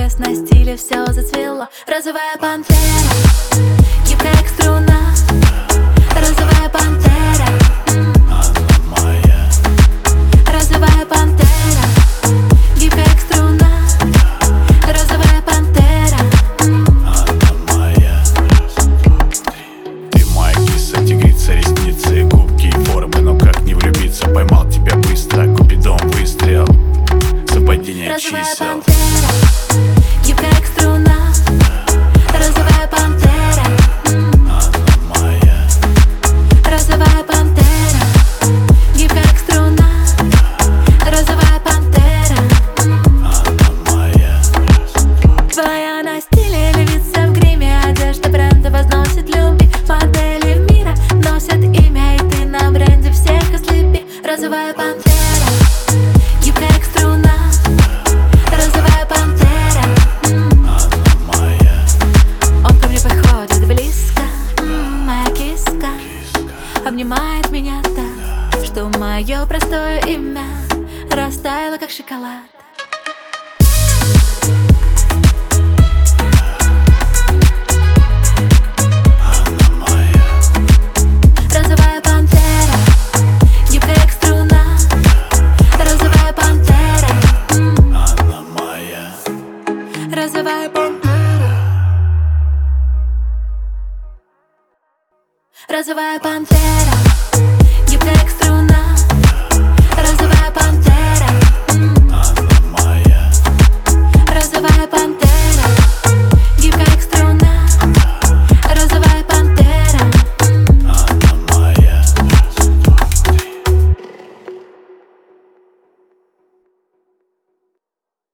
известной стиле все зацвело. Розовая пантера, гибкая как струна. Розовая пантера, она моя. розовая пантера, гибкая как струна. Розовая пантера, Она моя. Ты моя киса, тигрица, ресницы, губки и формы. Но как не влюбиться, поймал тебя быстро. Купидон выстрел, совпадение розовая чисел. пантера, гибкая как струна. Розовая пантера, Она моя. розовая пантера, гибкая как струна. Розовая пантера, Она моя. твоя на стиле львица в гриме. Одежда бренда возносит любви. Модели мира носят имя, и ты на бренде всех ослепи. Розовая пантера, гибкая как струна. Розовая пантера, Она моя. он ко мне подходит близко, моя киска обнимает меня так, что мое простое имя растаяло как шоколад. Она моя. Розовая пантера, гибкая как струна. Розовая пантера, Она моя. розовая пантера. Розовая пантера,